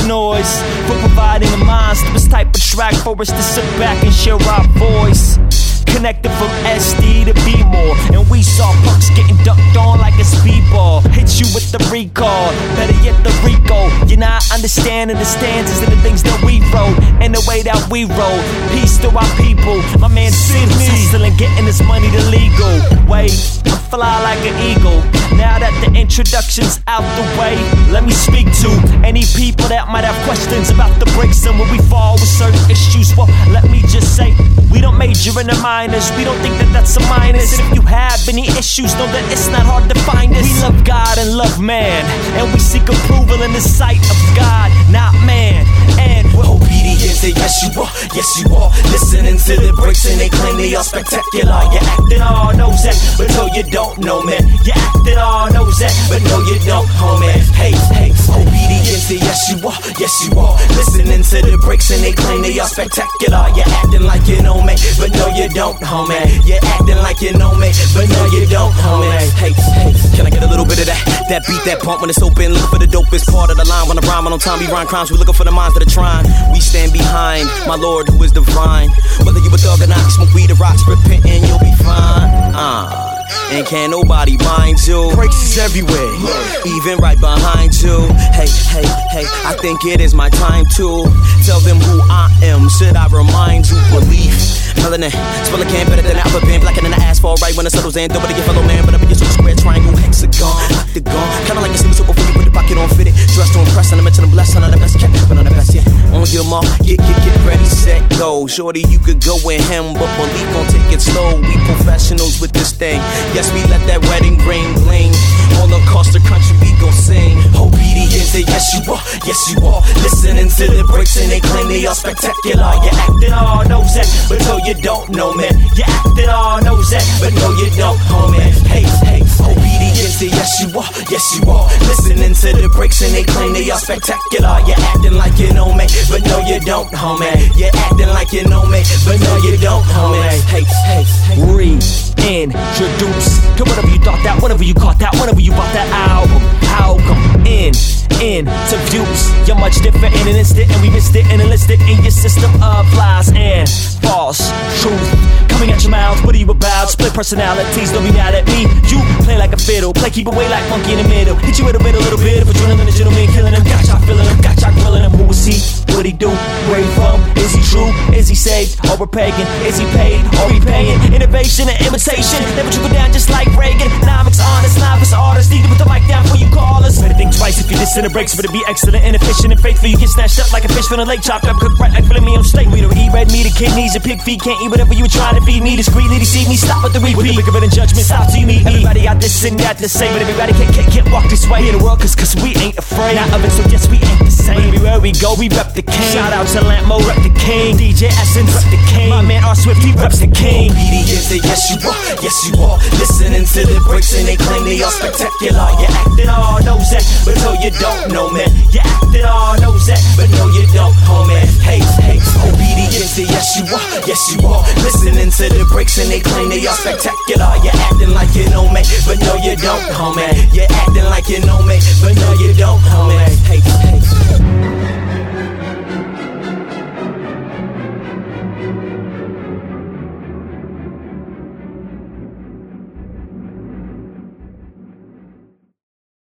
the noise, for providing a monstrous type of track for us to sit back and share our voice. Connected from SD to B-more, and we saw punks getting dunked on like a speedball. Hit you with the recall, better yet the Rico. You're not understanding the stanzas and the things that we wrote, and the way that we roll. Peace to our people, my man Sidney hustling, getting his money to legal. Wait, I fly like an eagle. Now that the introduction's out the way, let me speak to any people that might have questions about the breaks and where we fall with certain issues. Well, let me just say, we don't major in the minors. We don't think that that's a minus. And if you have any issues, know that it's not hard to find us. We love God and love man, and we seek approval in the sight of God, not man. And we're obedient to yes you are. Listening to the breaks and they claim they are spectacular. You're acting all knows that, but no you don't know, man. You're acting all knows that, but no you don't, homie. Hey, obedient to yes you are. Listening to the breaks and they claim they are spectacular. You're acting like you know me, but no you don't, homie. You're acting like you know me, but no you don't, homie. Hey, can I get a little bit of that beat, that pump when it's open? Looking for the dopest part of the line. When I rhyme on time, we rhyme crimes. We looking for the minds that are trying. We stand behind my Lord who is divine. Whether you a thug or not, smoke weed or rocks, repent and you'll be fine. And can't nobody mind you. Breaks is everywhere, even right behind you. Hey, I think it is my time to tell them who I am. Should I remind you? Belief, melanin, spell a can better than alphabet. Blacker than the asphalt, right when it settles in. Don't your fellow man, but up in your square, triangle, hexagon, octagon. Kinda like you see me super before you put the pocket on, fit it. Dressed to impress, and I mention I'm blessed, I'm the best kept, but I'm the best yet. On your mark, get ready, set, go. Shorty, you could go with him, but believe gon' take it slow. We professionals with this thing. Yes, we let that wedding ring bling. All across the country, we gon' sing. Obedient to yes you are. Listening to the breaks and they claim they are spectacular. You're acting all knows that, but no you don't know, man. You're acting all knows that, but no you don't, homie. Hey, obedient to yes you are. Listening to the breaks and they claim they are spectacular. You're acting like you know me, but no you don't, homie. You're acting like you know me, but no you don't, homie. Hey. Reintroduce to whatever you thought that, whatever you caught that, whatever you bought that album. How come to views? You're much different in an instant, and we missed it and enlisted in your system of lies and false truth. Coming at your mouth, what are you about? Split personalities, don't be mad at me. You play like a fiddle, play keep away like monkey in the middle. Hit you with a little bit of adrenaline, a gentleman killing him. Got y'all feeling him, got y'all grilling him. Who is he? What he do? Where he from? Is he true? Is he saved? Or we're pagan? Is he paid? Or he paying? Innovation and imitation never trickle down just like Reagan. Economics, honest, novice artists need to put the mic down before you call us. Better think twice if you listen to breaks, but to be excellent and efficient and faithful. You get snatched up like a fish from the lake, chopped up, cooked right like filet mignon steak. We don't eat red meat or kidneys or pig feet. Can't eat whatever you were trying to feed me. Discreetly deceive me. Stop with the repeat. With the bigger than judgment, stop till you meet me. Everybody got this and that to say, but everybody can't walk this way in the world, cause we ain't afraid. Not of it, so yes, we ain't the same. But everywhere we go, we rep the king. Shout out to Lammo, rep the king. DJ Essence, rep the king. My man R Swift, he reps the king. Obedient to yes you are. Listening to the breaks and they claim they are spectacular. You're acting all knows that, but no you don't know, man. You're acting all knows that, but no you don't, homie. Hey, obedient to yes you are. Listening to the breaks and they claim they are spectacular. You're acting like you know me, but no you don't, homie. You're acting like you know me, but no you don't, homie. Hey.